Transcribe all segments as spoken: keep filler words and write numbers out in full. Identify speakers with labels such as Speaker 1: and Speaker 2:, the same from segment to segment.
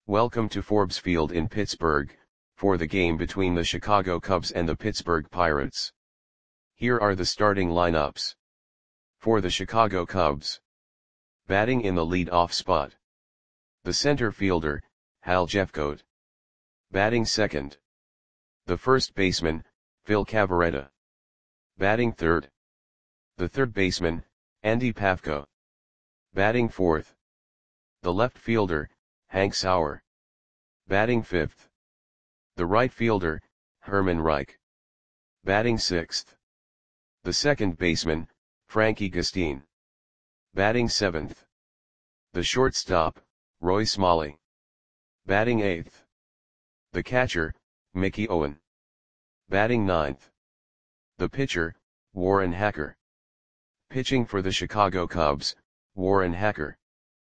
Speaker 1: Welcome to Forbes Field in Pittsburgh, for the game between the Chicago Cubs and the Pittsburgh Pirates. Here are the starting lineups. For the Chicago Cubs. Batting in the lead-off spot. The center fielder, Hal Jeffcoat. Batting second. The first baseman, Phil Cavarretta. Batting third. The third baseman, Andy Pafko. Batting fourth. The left fielder, Hank Sauer. Batting fifth. The right fielder, Herman Reich. Batting sixth. The second baseman, Frankie Gustin. Batting seventh. The shortstop, Roy Smalley. Batting eighth. The catcher, Mickey Owen. Batting ninth. The pitcher, Warren Hacker. Pitching for the Chicago Cubs, Warren Hacker.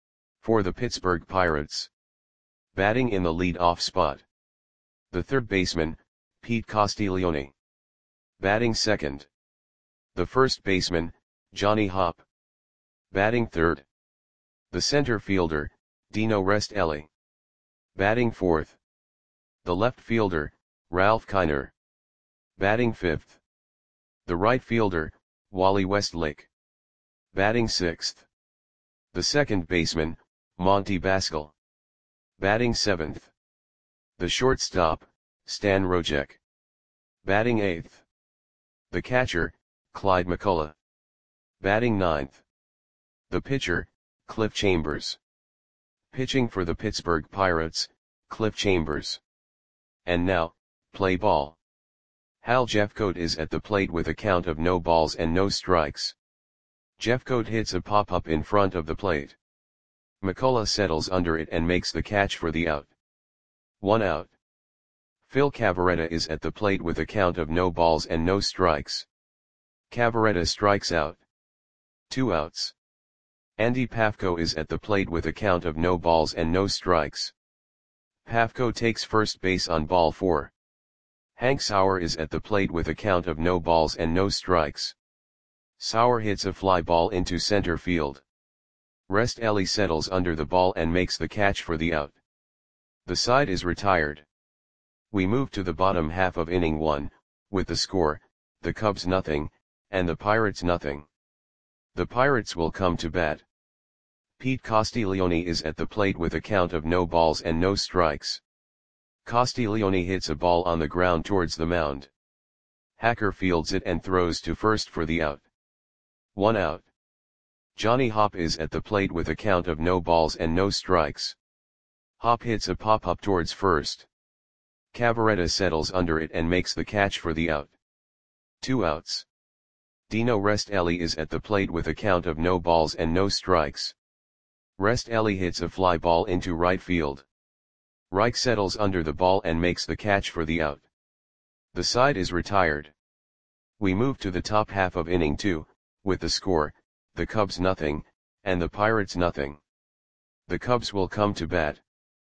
Speaker 1: For the Pittsburgh Pirates. Batting in the lead-off spot. The third baseman, Pete Castiglione. Batting second. The first baseman, Johnny Hopp. Batting third. The center fielder, Dino Restelli. Batting fourth. The left fielder, Ralph Kiner. Batting fifth. The right fielder, Wally Westlake. Batting sixth. The second baseman, Monty Baskel. Batting seventh. The shortstop, Stan Rojek. Batting eighth. The catcher, Clyde McCullough. Batting ninth. The pitcher, Cliff Chambers. Pitching for the Pittsburgh Pirates, Cliff Chambers. And now, play ball. Hal Jeffcoat is at the plate with a count of no balls and no strikes. Jeffcoat hits a pop-up in front of the plate. McCullough settles under it and makes the catch for the out. One out. Phil Cavarretta is at the plate with a count of no balls and no strikes. Cavarretta strikes out. Two outs. Andy Pafko is at the plate with a count of no balls and no strikes. Pafko takes first base on ball four. Hank Sauer is at the plate with a count of no balls and no strikes. Sauer hits a fly ball into center field. Restelli settles under the ball and makes the catch for the out. The side is retired. We move to the bottom half of inning one, with the score, the Cubs nothing, and the Pirates nothing. The Pirates will come to bat. Pete Castiglione is at the plate with a count of no balls and no strikes. Castiglione hits a ball on the ground towards the mound. Hacker fields it and throws to first for the out. One out. Johnny Hopp is at the plate with a count of no balls and no strikes. Hopp hits a pop-up towards first. Cavarretta settles under it and makes the catch for the out. Two outs. Dino Restelli is at the plate with a count of no balls and no strikes. Restelli hits a fly ball into right field. Reich settles under the ball and makes the catch for the out. The side is retired. We move to the top half of inning two, with the score, the Cubs nothing, and the Pirates nothing. The Cubs will come to bat.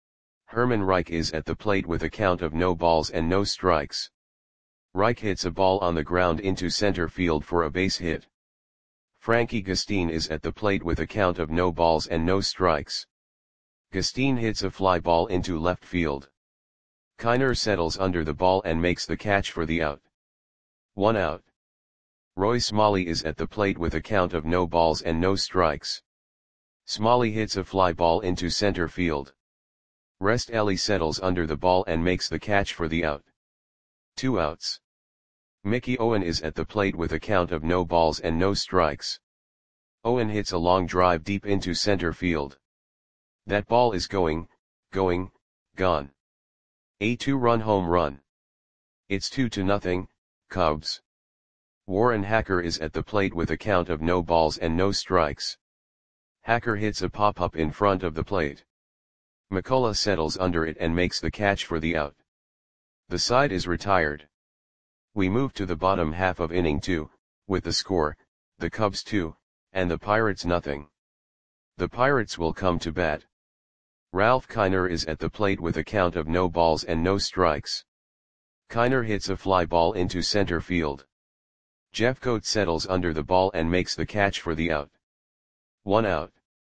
Speaker 1: Herman Reich is at the plate with a count of no balls and no strikes. Reich hits a ball on the ground into center field for a base hit. Frankie Gustin is at the plate with a count of no balls and no strikes. Gustin hits a fly ball into left field. Kiner settles under the ball and makes the catch for the out. One out. Roy Smalley is at the plate with a count of no balls and no strikes. Smalley hits a fly ball into center field. Restelli settles under the ball and makes the catch for the out. Two outs. Mickey Owen is at the plate with a count of no balls and no strikes. Owen hits a long drive deep into center field. That ball is going, going, gone. A two-run home run. It's two to nothing, Cubs. Warren Hacker is at the plate with a count of no balls and no strikes. Hacker hits a pop-up in front of the plate. McCullough settles under it and makes the catch for the out. The side is retired. We move to the bottom half of inning two, with the score, the Cubs two, and the Pirates nothing. The Pirates will come to bat. Ralph Kiner is at the plate with a count of no balls and no strikes. Kiner hits a fly ball into center field. Jeffcoat settles under the ball and makes the catch for the out. One out.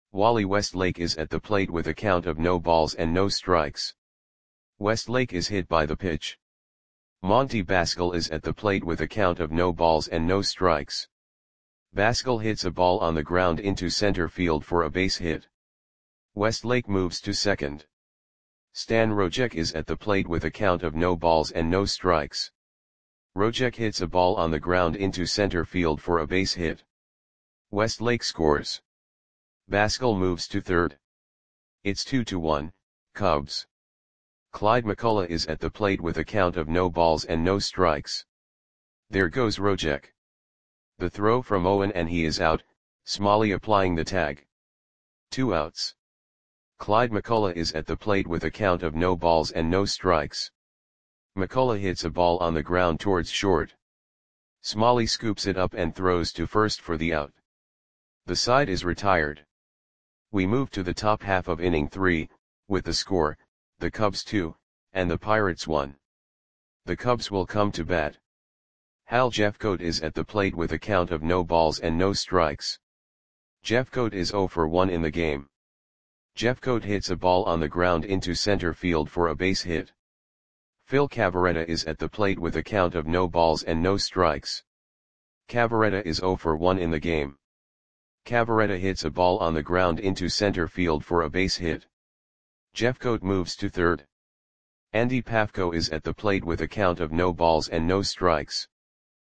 Speaker 1: Wally Westlake is at the plate with a count of no balls and no strikes. Westlake is hit by the pitch. Monty Baskel is at the plate with a count of no balls and no strikes. Baskel hits a ball on the ground into center field for a base hit. Westlake moves to second. Stan Rojek is at the plate with a count of no balls and no strikes. Rojek hits a ball on the ground into center field for a base hit. Westlake scores. Baskel moves to third. It's two to one, Cubs. Clyde McCullough is at the plate with a count of no balls and no strikes. There goes Rojek. The throw from Owen and he is out, Smalley applying the tag. Two outs. Clyde McCullough is at the plate with a count of no balls and no strikes. McCullough hits a ball on the ground towards short. Smalley scoops it up and throws to first for the out. The side is retired. We move to the top half of inning three, with the score, the Cubs two, and the Pirates one. The Cubs will come to bat. Hal Jeffcoat is at the plate with a count of no balls and no strikes. Jeffcoat is oh for one in the game. Jeffcoat hits a ball on the ground into center field for a base hit. Phil Cavarretta is at the plate with a count of no balls and no strikes. Cavarretta is oh for one in the game. Cavarretta hits a ball on the ground into center field for a base hit. Jeffcoat moves to third. Andy Pafko is at the plate with a count of no balls and no strikes.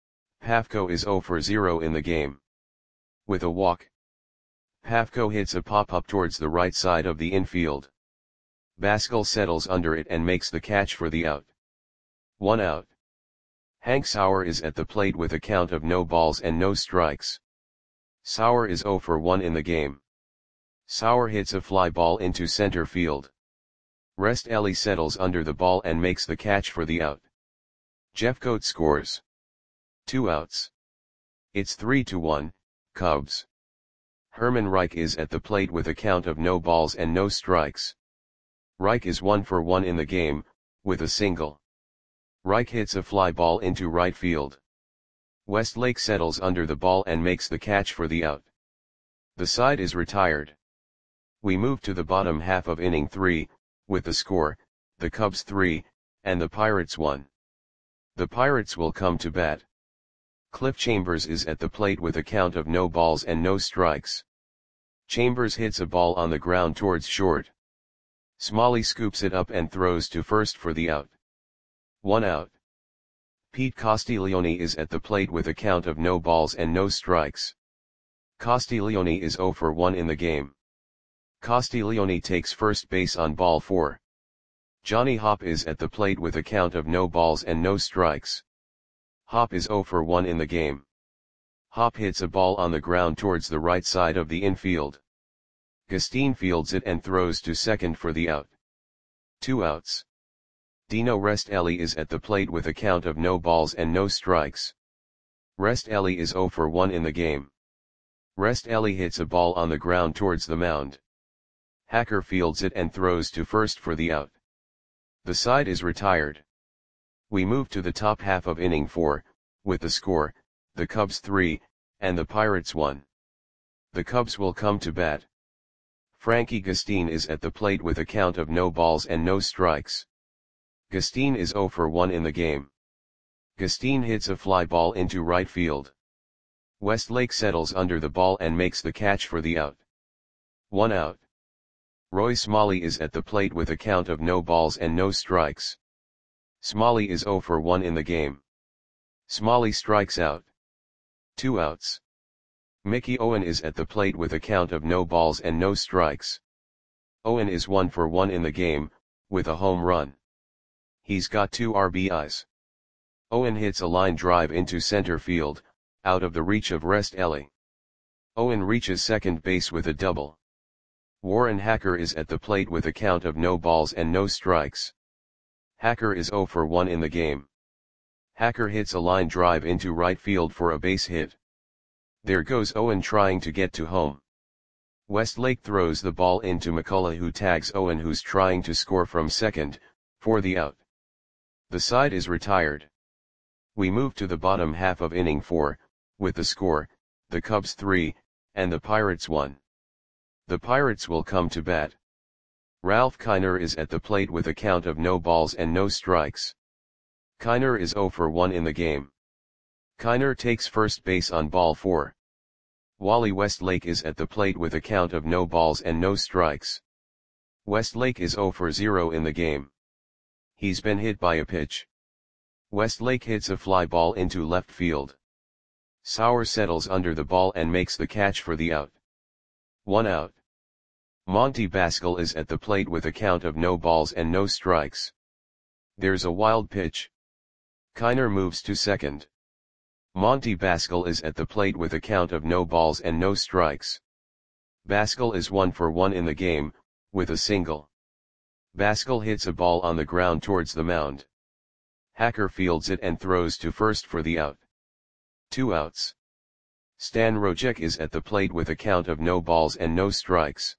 Speaker 1: Pafko is oh for zero in the game. With a walk, Pafko hits a pop-up towards the right side of the infield. Baskel settles under it and makes the catch for the out. One out. Hank Sauer is at the plate with a count of no balls and no strikes. Sauer is oh for one in the game. Sauer hits a fly ball into center field. Rest Ellie settles under the ball and makes the catch for the out. Jeffcoat scores. Two outs. It's three to one, Cubs. Herman Reich is at the plate with a count of no balls and no strikes. Reich is one for one in the game, with a single. Reich hits a fly ball into right field. Westlake settles under the ball and makes the catch for the out. The side is retired. We move to the bottom half of inning three, with the score, the Cubs three, and the Pirates one. The Pirates will come to bat. Cliff Chambers is at the plate with a count of no balls and no strikes. Chambers hits a ball on the ground towards short. Smalley scoops it up and throws to first for the out. One out. Pete Castiglione is at the plate with a count of no balls and no strikes. Castiglione is oh for one in the game. Castiglione takes first base on ball four. Johnny Hopp is at the plate with a count of no balls and no strikes. Hopp is oh for one in the game. Hopp hits a ball on the ground towards the right side of the infield. Gustine fields it and throws to second for the out. Two outs. Dino Restelli is at the plate with a count of no balls and no strikes. Restelli is oh for one in the game. Restelli hits a ball on the ground towards the mound. Hacker fields it and throws to first for the out. The side is retired. We move to the top half of inning four, with the score, the Cubs three, and the Pirates one. The Cubs will come to bat. Frankie Gustine is at the plate with a count of no balls and no strikes. Gustine is oh for one in the game. Gustine hits a fly ball into right field. Westlake settles under the ball and makes the catch for the out. One out. Roy Smalley is at the plate with a count of no balls and no strikes. Smalley is oh for one in the game. Smalley strikes out. Two outs. Mickey Owen is at the plate with a count of no balls and no strikes. Owen is one for one in the game, with a home run. He's got two R B Is. Owen hits a line drive into center field, out of the reach of Restelli. Owen reaches second base with a double. Warren Hacker is at the plate with a count of no balls and no strikes. Hacker is oh for one in the game. Hacker hits a line drive into right field for a base hit. There goes Owen trying to get to home. Westlake throws the ball into McCullough, who tags Owen, who's trying to score from second, for the out. The side is retired. We move to the bottom half of inning four, with the score, the Cubs three, and the Pirates one. The Pirates will come to bat. Ralph Kiner is at the plate with a count of no balls and no strikes. Kiner is zero for one in the game. Kiner takes first base on ball four. Wally Westlake is at the plate with a count of no balls and no strikes. Westlake is zero for zero in the game. He's been hit by a pitch. Westlake hits a fly ball into left field. Sauer settles under the ball and makes the catch for the out. One out. Monty Baskel is at the plate with a count of no balls and no strikes. There's a wild pitch. Kiner moves to second. Monty Baskel is at the plate with a count of no balls and no strikes. Baskel is one for one in the game, with a single. Baskel hits a ball on the ground towards the mound. Hacker fields it and throws to first for the out. Two outs. Stan Rojek is at the plate with a count of no balls and no strikes.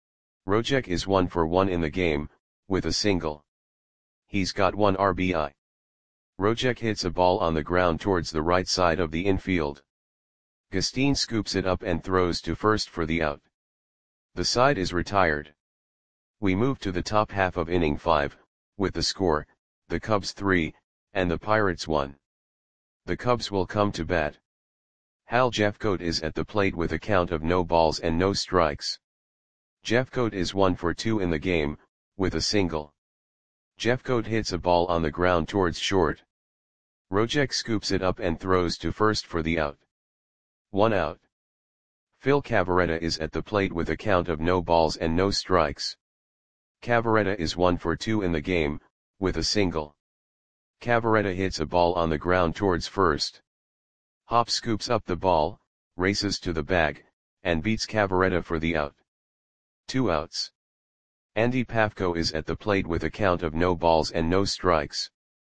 Speaker 1: Rojek is one for one in the game, with a single. He's got one R B I. Rojek hits a ball on the ground towards the right side of the infield. Gustine scoops it up and throws to first for the out. The side is retired. We move to the top half of inning five, with the score, the Cubs three, and the Pirates one. The Cubs will come to bat. Hal Jeffcoat is at the plate with a count of no balls and no strikes. Jeffcoat is one for two in the game, with a single. Jeffcoat hits a ball on the ground towards short. Rojek scoops it up and throws to first for the out. One out. Phil Cavarretta is at the plate with a count of no balls and no strikes. Cavarretta is one for two in the game, with a single. Cavarretta hits a ball on the ground towards first. Hop scoops up the ball, races to the bag, and beats Cavarretta for the out. Two outs. Andy Pafko is at the plate with a count of no balls and no strikes.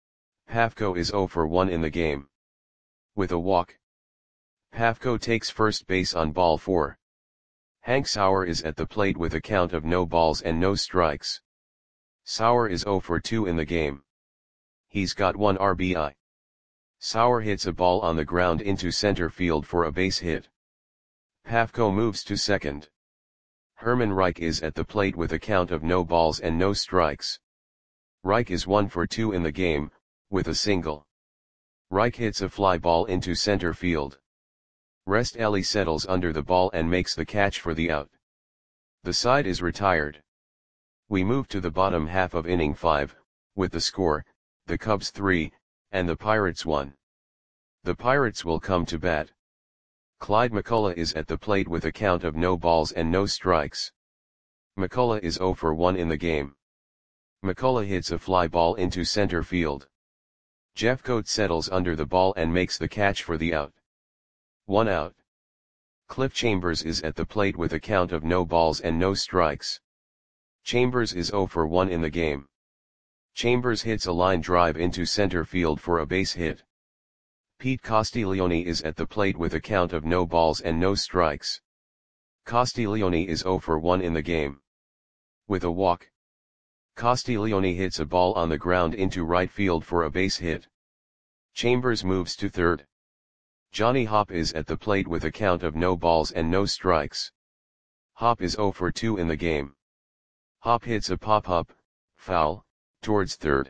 Speaker 1: Pafko is zero for one in the game. With a walk. Pafko takes first base on ball four. Hank Sauer is at the plate with a count of no balls and no strikes. Sauer is zero for two in the game. He's got one R B I. Sauer hits a ball on the ground into center field for a base hit. Pafko moves to second. Herman Reich is at the plate with a count of no balls and no strikes. Reich is one for two in the game, with a single. Reich hits a fly ball into center field. Rest Ellie settles under the ball and makes the catch for the out. The side is retired. We move to the bottom half of inning five, with the score, the Cubs three, and the Pirates one. The Pirates will come to bat. Clyde McCullough is at the plate with a count of no balls and no strikes. McCullough is zero for one in the game. McCullough hits a fly ball into center field. Jeffcoat settles under the ball and makes the catch for the out. One out. Cliff Chambers is at the plate with a count of no balls and no strikes. Chambers is zero for one in the game. Chambers hits a line drive into center field for a base hit. Pete Castiglione is at the plate with a count of no balls and no strikes. Castiglione is zero for one in the game. With a walk. Castiglione hits a ball on the ground into right field for a base hit. Chambers moves to third. Johnny Hopp is at the plate with a count of no balls and no strikes. Hopp is zero for two in the game. Hopp hits a pop-up, foul, towards third.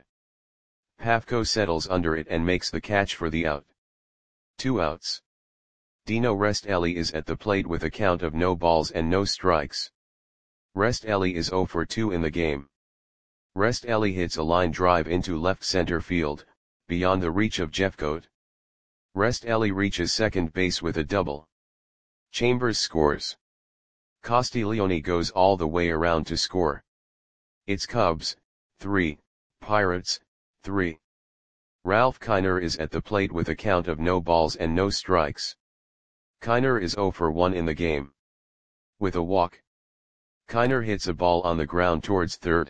Speaker 1: Pafko settles under it and makes the catch for the out. Two outs. Dino Rest Ellie is at the plate with a count of no balls and no strikes. Rest Ellie is zero for two in the game. Rest Ellie hits a line drive into left center field, beyond the reach of Jeffcoat. Rest Ellie reaches second base with a double. Chambers scores. Castiglione goes all the way around to score. It's Cubs, three, Pirates, three. Ralph Kiner is at the plate with a count of no balls and no strikes. Kiner is zero for one in the game. With a walk. Kiner hits a ball on the ground towards third.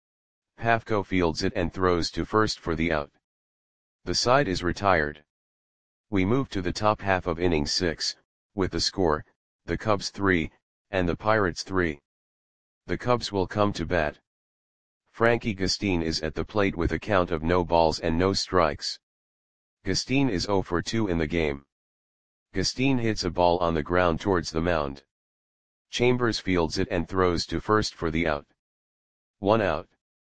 Speaker 1: Pafko fields it and throws to first for the out. The side is retired. We move to the top half of inning six, with the score, the Cubs three, and the Pirates three. The Cubs will come to bat. Frankie Gustine is at the plate with a count of no balls and no strikes. Gustine is zero for two in the game. Gustine hits a ball on the ground towards the mound. Chambers fields it and throws to first for the out. One out.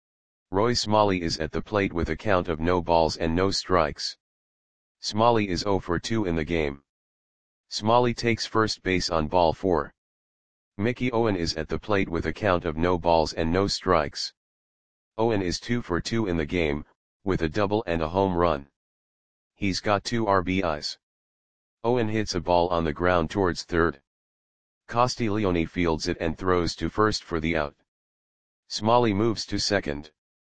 Speaker 1: Roy Smalley is at the plate with a count of no balls and no strikes. Smalley is zero for two in the game. Smalley takes first base on ball four. Mickey Owen is at the plate with a count of no balls and no strikes. Owen is two for two in the game, with a double and a home run. He's got two R B Is. Owen hits a ball on the ground towards third. Castiglione fields it and throws to first for the out. Smalley moves to second.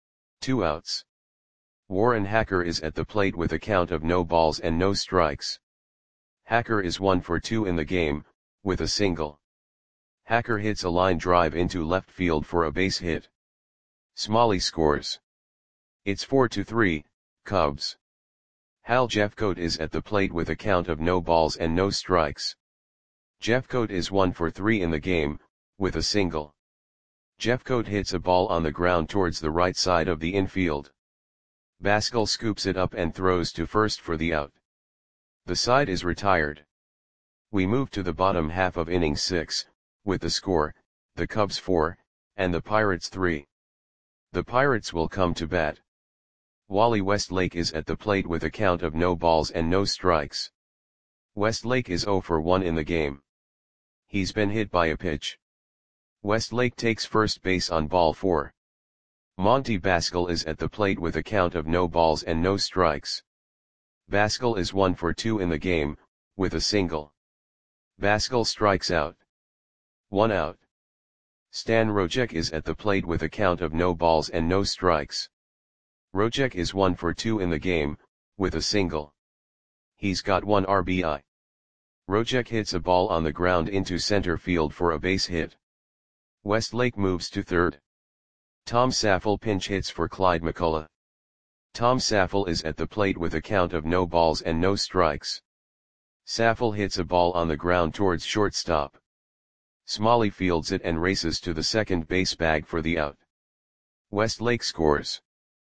Speaker 1: Two outs. Warren Hacker is at the plate with a count of no balls and no strikes. Hacker is one for two in the game, with a single. Hacker hits a line drive into left field for a base hit. Smalley scores. It's four to three, Cubs. Hal Jeffcoat is at the plate with a count of no balls and no strikes. Jeffcoat is one for three in the game, with a single. Jeffcoat hits a ball on the ground towards the right side of the infield. Baskel scoops it up and throws to first for the out. The side is retired. We move to the bottom half of inning six, with the score, the Cubs four, and the Pirates three. The Pirates will come to bat. Wally Westlake is at the plate with a count of no balls and no strikes. Westlake is zero for one in the game. He's been hit by a pitch. Westlake takes first base on ball four. Monty Baskel is at the plate with a count of no balls and no strikes. Baskel is one for two in the game, with a single. Baskel strikes out. One out. Stan Rojek is at the plate with a count of no balls and no strikes. Rojek is one for two in the game, with a single. He's got one R B I. Rojek hits a ball on the ground into center field for a base hit. Westlake moves to third. Tom Saffel pinch hits for Clyde McCullough. Tom Saffel is at the plate with a count of no balls and no strikes. Saffel hits a ball on the ground towards shortstop. Smalley fields it and races to the second base bag for the out. Westlake scores.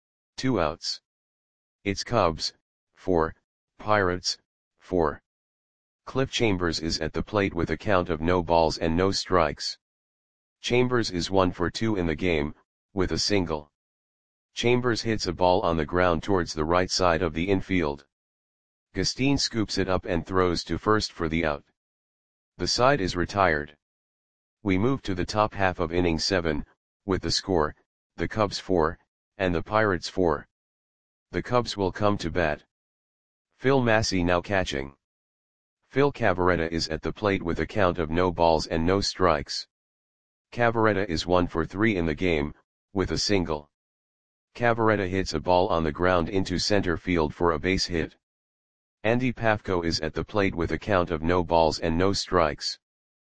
Speaker 1: Two outs. It's Cubs, four, Pirates, four. Cliff Chambers is at the plate with a count of no balls and no strikes. Chambers is one for two in the game, with a single. Chambers hits a ball on the ground towards the right side of the infield. Gustine scoops it up and throws to first for the out. The side is retired. We move to the top half of inning seven, with the score, the Cubs four, and the Pirates four. The Cubs will come to bat. Phil Massey now catching. Phil Cavarretta is at the plate with a count of no balls and no strikes. Cavarretta is one for three in the game, with a single. Cavarretta hits a ball on the ground into center field for a base hit. Andy Pafko is at the plate with a count of no balls and no strikes.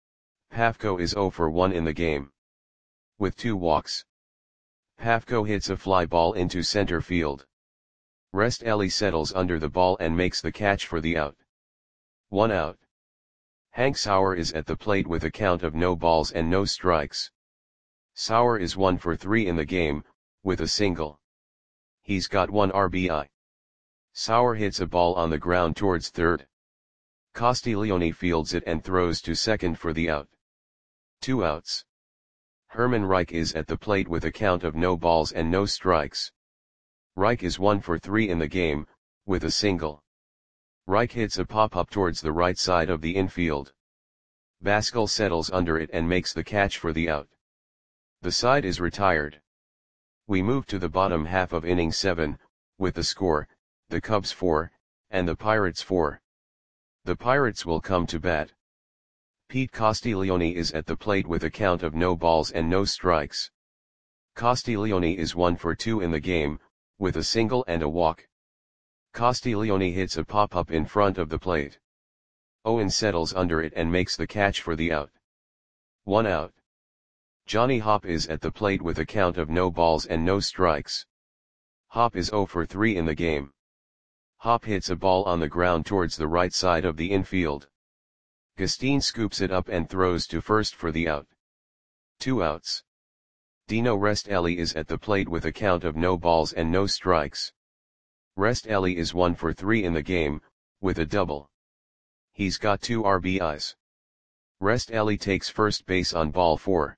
Speaker 1: Pafko is zero for one in the game. With two walks. Pafko hits a fly ball into center field. Rest Ellie settles under the ball and makes the catch for the out. One out. Hank Sauer is at the plate with a count of no balls and no strikes. Sauer is one for three in the game, with a single. He's got one R B I. Sauer hits a ball on the ground towards third. Castiglione fields it and throws to second for the out. Two outs. Herman Reich is at the plate with a count of no balls and no strikes. Reich is one for three in the game, with a single. Reich hits a pop-up towards the right side of the infield. Baskel settles under it and makes the catch for the out. The side is retired. We move to the bottom half of inning seven, with the score, the Cubs four, and the Pirates four. The Pirates will come to bat. Pete Castiglione is at the plate with a count of no balls and no strikes. Castiglione is one for two in the game, with a single and a walk. Castiglione hits a pop-up in front of the plate. Owen settles under it and makes the catch for the out. One out. Johnny Hopp is at the plate with a count of no balls and no strikes. Hopp is zero for three in the game. Hopp hits a ball on the ground towards the right side of the infield. Gustine scoops it up and throws to first for the out. Two outs. Dino Restelli is at the plate with a count of no balls and no strikes. Restelli is one for three in the game, with a double. He's got two R B Is. Rest Ellie takes first base on ball four.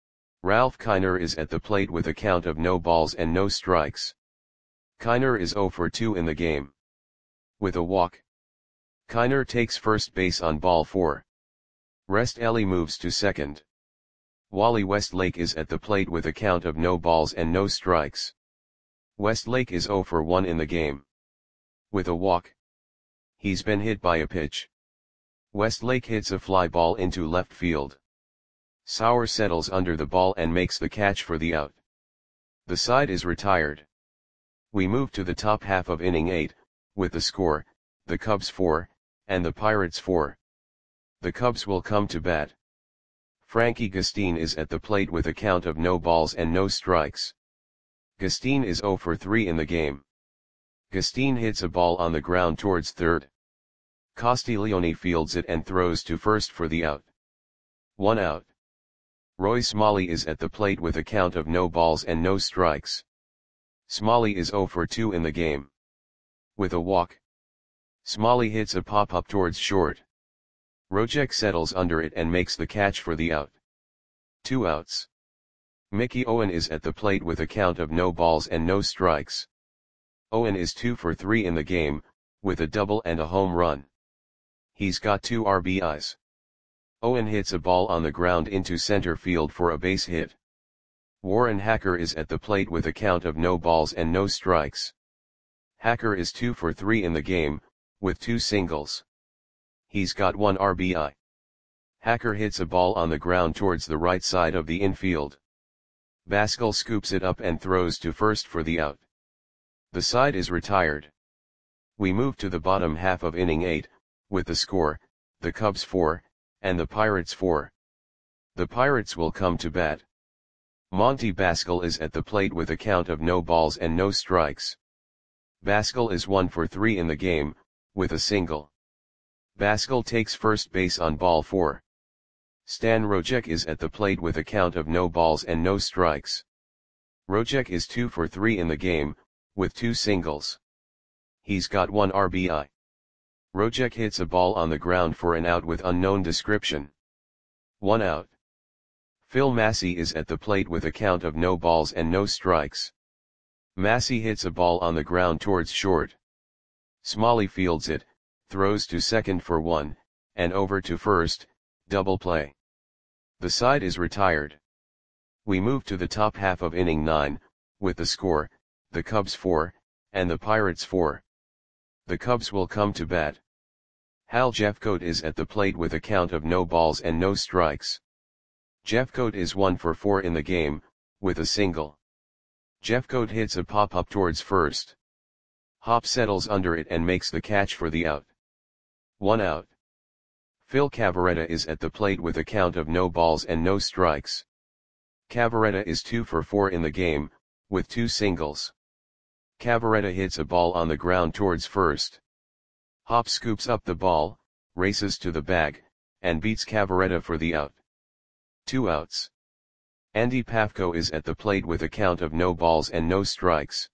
Speaker 1: Ralph Kiner is at the plate with a count of no balls and no strikes. Kiner is zero for two in the game. With a walk. Kiner takes first base on ball four. Rest Ellie moves to second. Wally Westlake is at the plate with a count of no balls and no strikes. Westlake is zero for one in the game. With a walk. He's been hit by a pitch. Westlake hits a fly ball into left field. Sauer settles under the ball and makes the catch for the out. The side is retired. We move to the top half of inning eight, with the score, the Cubs four, and the Pirates four. The Cubs will come to bat. Frankie Gustine is at the plate with a count of no balls and no strikes. Gustine is zero for three in the game. Gustine hits a ball on the ground towards third. Castiglione fields it and throws to first for the out. One out. Roy Smalley is at the plate with a count of no balls and no strikes. Smalley is zero for two in the game. With a walk. Smalley hits a pop-up towards short. Rojek settles under it and makes the catch for the out. Two outs. Mickey Owen is at the plate with a count of no balls and no strikes. Owen is two for three in the game, with a double and a home run. He's got two R B Is. Owen hits a ball on the ground into center field for a base hit. Warren Hacker is at the plate with a count of no balls and no strikes. Hacker is two for three in the game, with two singles. He's got one R B I. Hacker hits a ball on the ground towards the right side of the infield. Baskel scoops it up and throws to first for the out. The side is retired. We move to the bottom half of inning eight, with the score, the Cubs four, and the Pirates four. The Pirates will come to bat. Monty Baskel is at the plate with a count of no balls and no strikes. Baskel is one for three in the game, with a single. Baskel takes first base on ball four. Stan Rojek is at the plate with a count of no balls and no strikes. Rojek is two for three in the game, with two singles. He's got one R B I. Rojek hits a ball on the ground for an out with unknown description. One out. Phil Massey is at the plate with a count of no balls and no strikes. Massey hits a ball on the ground towards short. Smalley fields it, throws to second for one, and over to first, double play. The side is retired. We move to the top half of inning nine, with the score, the Cubs four, and the Pirates four. The Cubs will come to bat. Hal Jeffcoat is at the plate with a count of no balls and no strikes. Jeffcoat is one for four in the game, with a single. Jeffcoat hits a pop-up towards first. Hop settles under it and makes the catch for the out. One out. Phil Cavarretta is at the plate with a count of no balls and no strikes. Cavarretta is two for four in the game, with two singles. Cavarretta hits a ball on the ground towards first. Hop scoops up the ball, races to the bag, and beats Cavarretta for the out. Two outs. Andy Pafko is at the plate with a count of no balls and no strikes.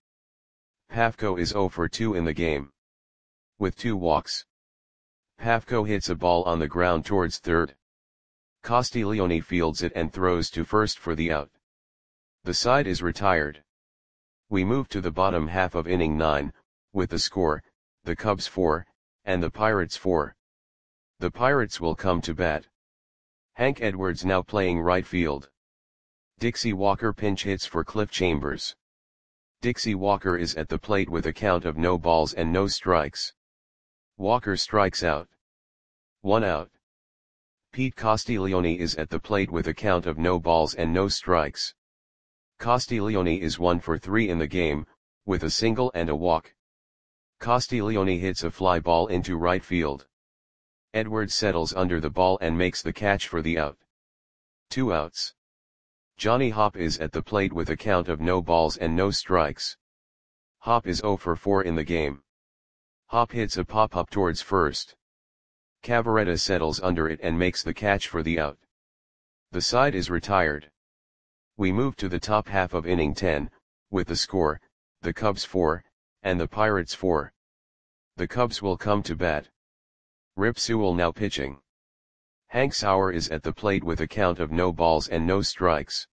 Speaker 1: Pafko is zero for two in the game. With two walks. Pafko hits a ball on the ground towards third. Castiglione fields it and throws to first for the out. The side is retired. We move to the bottom half of inning nine, with the score, the Cubs four, and the Pirates four. The Pirates will come to bat. Hank Edwards now playing right field. Dixie Walker pinch hits for Cliff Chambers. Dixie Walker is at the plate with a count of no balls and no strikes. Walker strikes out. One out. Pete Castiglione is at the plate with a count of no balls and no strikes. Castiglione is one for three in the game, with a single and a walk. Castiglione hits a fly ball into right field. Edwards settles under the ball and makes the catch for the out. Two outs. Johnny Hop is at the plate with a count of no balls and no strikes. Hop is zero for four in the game. Hop hits a pop-up towards first. Cavarretta settles under it and makes the catch for the out. The side is retired. We move to the top half of inning ten, with the score, the Cubs four, and the Pirates four. The Cubs will come to bat. Rip Sewell now pitching. Hank Sauer is at the plate with a count of no balls and no strikes.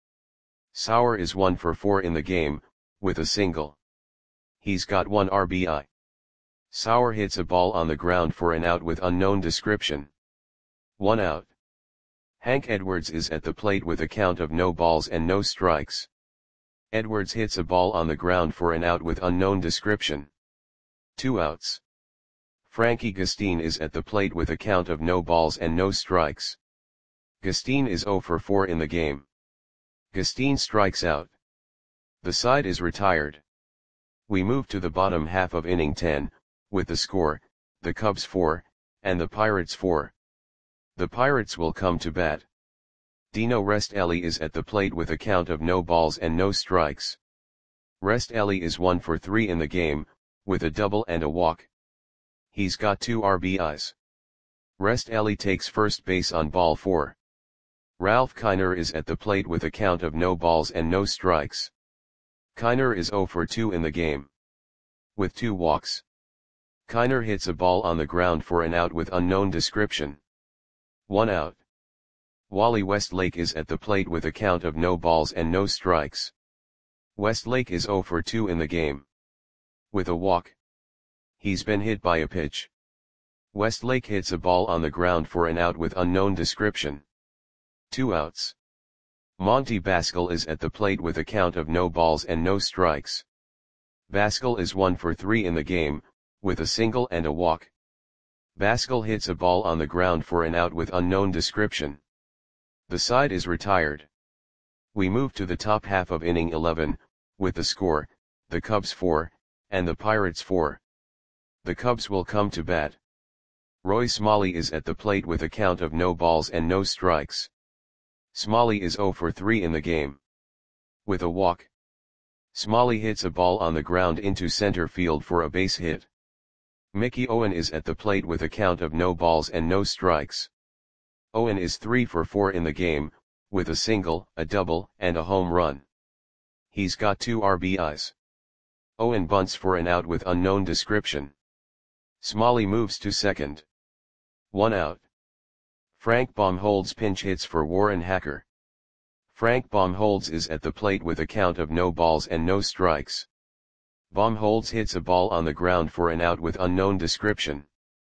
Speaker 1: Sauer is one for four in the game, with a single. He's got one R B I. Sauer hits a ball on the ground for an out with unknown description. One out. Hank Edwards is at the plate with a count of no balls and no strikes. Edwards hits a ball on the ground for an out with unknown description. Two outs. Frankie Gustin is at the plate with a count of no balls and no strikes. Gustin is zero for four in the game. Gustin strikes out. The side is retired. We move to the bottom half of inning ten, with the score, the Cubs four, and the Pirates four. The Pirates will come to bat. Dino Restelli is at the plate with a count of no balls and no strikes. Restelli is one for three in the game, with a double and a walk. He's got two R B Is. Restelli takes first base on ball four. Ralph Kiner is at the plate with a count of no balls and no strikes. Kiner is zero for two in the game. With two walks. Kiner hits a ball on the ground for an out with unknown description. One out. Wally Westlake is at the plate with a count of no balls and no strikes. Westlake is zero for two in the game. With a walk. He's been hit by a pitch. Westlake hits a ball on the ground for an out with unknown description. Two outs. Monty Baskel is at the plate with a count of no balls and no strikes. Baskel is one for three in the game, with a single and a walk. Baskel hits a ball on the ground for an out with unknown description. The side is retired. We move to the top half of inning eleven, with the score, the Cubs four, and the Pirates four. The Cubs will come to bat. Roy Smalley is at the plate with a count of no balls and no strikes. Smalley is zero for three in the game. With a walk. Smalley hits a ball on the ground into center field for a base hit. Mickey Owen is at the plate with a count of no balls and no strikes. Owen is three for four in the game, with a single, a double, and a home run. He's got two R B Is. Owen bunts for an out with unknown description. Smalley moves to second. One out. Frank Baumholtz pinch hits for Warren Hacker. Frank Baumholtz is at the plate with a count of no balls and no strikes. Baumholtz hits a ball on the ground for an out with unknown description.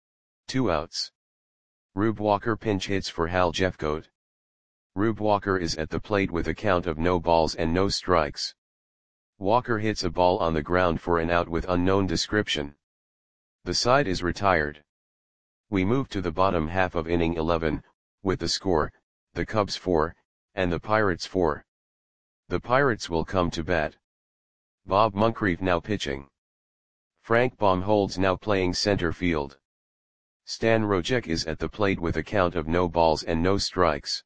Speaker 1: Two outs. Rube Walker pinch hits for Hal Jeffcoat. Rube Walker is at the plate with a count of no balls and no strikes. Walker hits a ball on the ground for an out with unknown description. The side is retired. We move to the bottom half of inning eleven, with the score, the Cubs four, and the Pirates four. The Pirates will come to bat. Bob Moncrief now pitching. Frank Baumholtz now playing center field. Stan Rojek is at the plate with a count of no balls and no strikes.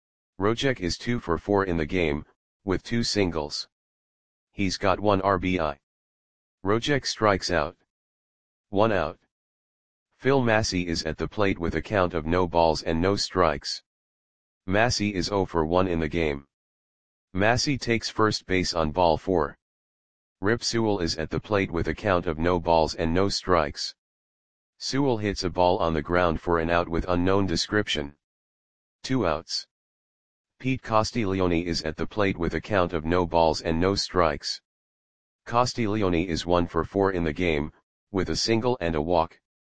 Speaker 1: Rojek is two for four in the game, with two singles. He's got one R B I. Rojek strikes out. One out. Phil Massey is at the plate with a count of no balls and no strikes. Massey is zero for one in the game. Massey takes first base on ball four. Rip Sewell is at the plate with a count of no balls and no strikes. Sewell hits a ball on the ground for an out with unknown description. Two outs. Pete Castiglione is at the plate with a count of no balls and no strikes. Castiglione is one for four in the game, with a single and a walk.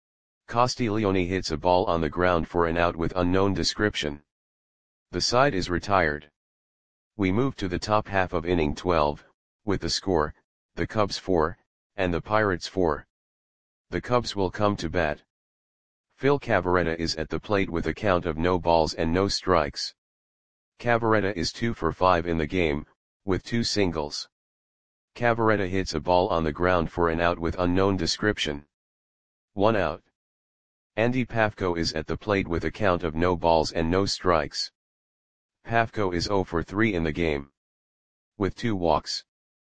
Speaker 1: Castiglione hits a ball on the ground for an out with unknown description. The side is retired. We move to the top half of inning twelve, with the score, the Cubs four, and the Pirates four. The Cubs will come to bat. Phil Cavarretta is at the plate with a count of no balls and no strikes. Cavarretta is two for five in the game, with two singles. Cavarretta hits a ball on the ground for an out with unknown description. One out. Andy Pafko is at the plate with a count of no balls and no strikes. Pafko is zero for three in the game. With two walks.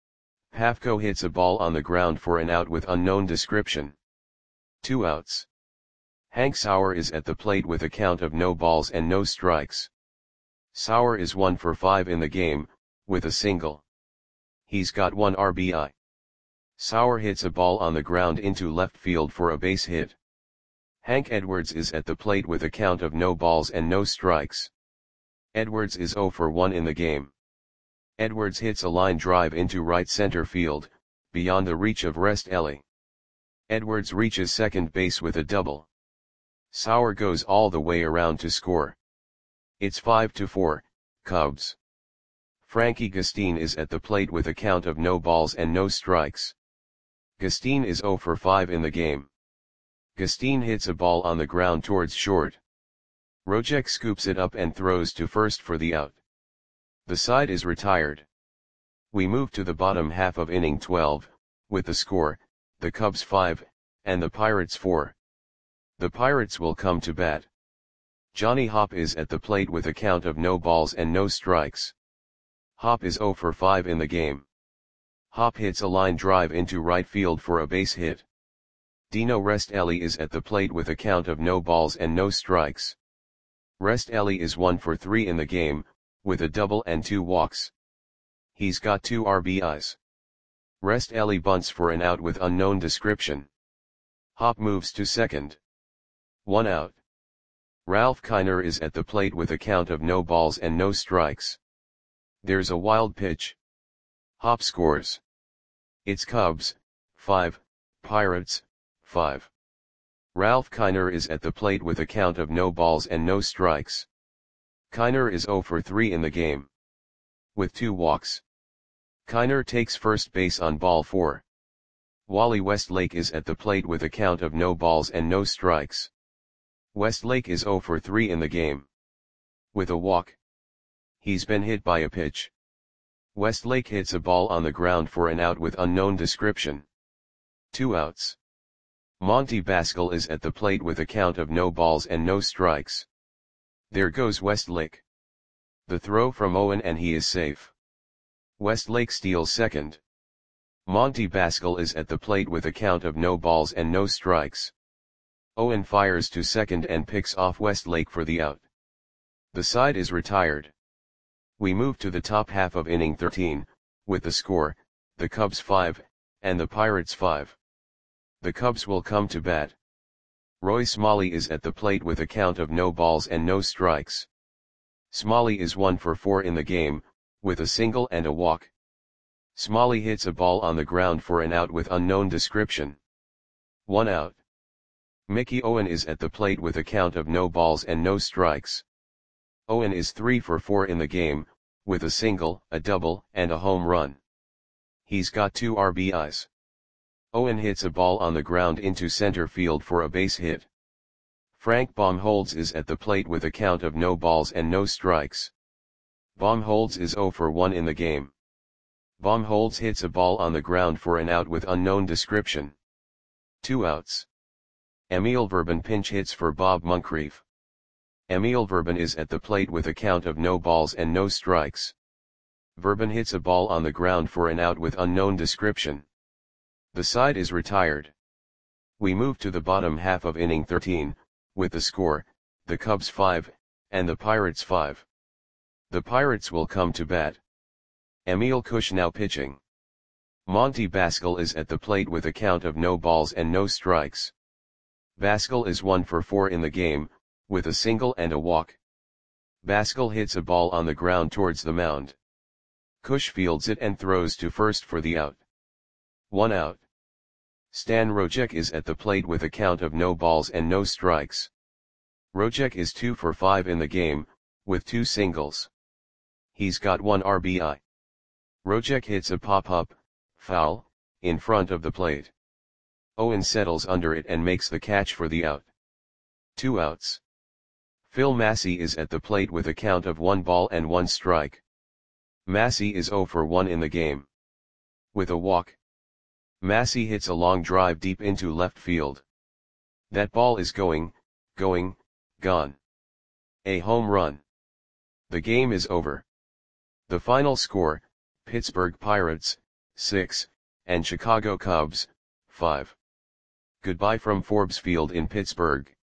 Speaker 1: Pafko hits a ball on the ground for an out with unknown description. Two outs. Hank Sauer is at the plate with a count of no balls and no strikes. Sauer is one for five in the game, with a single. He's got one R B I. Sauer hits a ball on the ground into left field for a base hit. Hank Edwards is at the plate with a count of no balls and no strikes. Edwards is zero for one in the game. Edwards hits a line drive into right center field, beyond the reach of Rest Ellie. Edwards reaches second base with a double. Sauer goes all the way around to score. It's five to four, Cubs. Frankie Gustin is at the plate with a count of no balls and no strikes. Gustin is zero for five in the game. Gustin hits a ball on the ground towards short. Rojek scoops it up and throws to first for the out. The side is retired. We move to the bottom half of inning twelve, with the score, the Cubs five, and the Pirates four. The Pirates will come to bat. Johnny Hopp is at the plate with a count of no balls and no strikes. Hopp is zero for five in the game. Hopp hits a line drive into right field for a base hit. Dino Rest Ellie is at the plate with a count of no balls and no strikes. Rest Ellie is one for three in the game, with a double and two walks. He's got two R B Is. Rest Ellie bunts for an out with unknown description. Hopp moves to second. One out. Ralph Kiner is at the plate with a count of no balls and no strikes. There's a wild pitch. Hopp scores. It's Cubs, five, Pirates, five. Ralph Kiner is at the plate with a count of no balls and no strikes. Kiner is zero for three in the game. With two walks. Kiner takes first base on ball four. Wally Westlake is at the plate with a count of no balls and no strikes. Westlake is zero for three in the game. With a walk. He's been hit by a pitch. Westlake hits a ball on the ground for an out with unknown description. Two outs. Monty Baskel is at the plate with a count of no balls and no strikes. There goes Westlake. The throw from Owen and he is safe. Westlake steals second. Monty Baskel is at the plate with a count of no balls and no strikes. Owen fires to second and picks off Westlake for the out. The side is retired. We move to the top half of inning thirteen, with the score, the Cubs five, and the Pirates five. The Cubs will come to bat. Roy Smalley is at the plate with a count of no balls and no strikes. Smalley is one for four in the game, with a single and a walk. Smalley hits a ball on the ground for an out with unknown description. One out. Mickey Owen is at the plate with a count of no balls and no strikes. Owen is three for four in the game, with a single, a double, and a home run. He's got two R B Is. Owen hits a ball on the ground into center field for a base hit. Frank Baumholtz is at the plate with a count of no balls and no strikes. Baumholtz is zero for one in the game. Baumholtz hits a ball on the ground for an out with unknown description. Two outs. Emil Verban pinch hits for Bob Moncrief. Emil Verban is at the plate with a count of no balls and no strikes. Verban hits a ball on the ground for an out with unknown description. The side is retired. We move to the bottom half of inning thirteen, with the score, the Cubs five, and the Pirates five. The Pirates will come to bat. Emil Kush now pitching. Monty Baskel is at the plate with a count of no balls and no strikes. Baskel is one for four in the game, with a single and a walk. Baskel hits a ball on the ground towards the mound. Kush fields it and throws to first for the out. One out. Stan Rojek is at the plate with a count of no balls and no strikes. Rojek is two for five in the game, with two singles. He's got one R B I. Rojek hits a pop-up, foul, in front of the plate. Owen settles under it and makes the catch for the out. Two outs. Phil Massey is at the plate with a count of one ball and one strike. Massey is zero for one in the game. With a walk. Massey hits a long drive deep into left field. That ball is going, going, gone. A home run. The game is over. The final score, Pittsburgh Pirates, six, and Chicago Cubs, five. Goodbye from Forbes Field in Pittsburgh.